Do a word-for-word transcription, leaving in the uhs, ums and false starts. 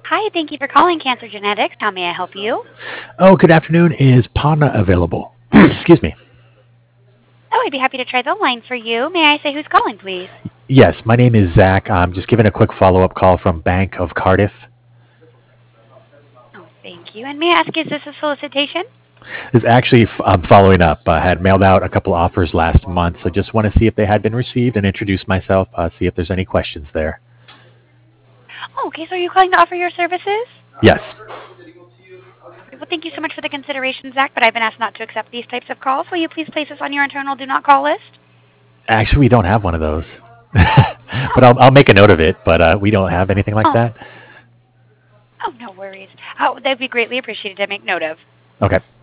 Hi, thank you for calling Cancer Genetics. How may I help you? Oh, good afternoon. Is Pana available? Excuse me. Oh, I'd be happy to try the line for you. May I say who's calling, please? Yes, my name is Zach. I'm just giving a quick follow up call from Bank of Cardiff. Oh, thank you. And may I ask, is this a solicitation? This is actually f- I'm following up. I had mailed out a couple offers last month, so just want to see if they had been received and introduce myself. Uh, see if there's any questions there. Oh, okay, so are you calling to offer your services? Yes. Well, thank you so much for the consideration, Zach, but I've been asked not to accept these types of calls. Will you please place us on your internal do not call list? Actually, we don't have one of those, but Oh, I'll, I'll make a note of it. But uh, we don't have anything like oh, that. oh, no worries. Oh, that'd be greatly appreciated to make note of. Okay.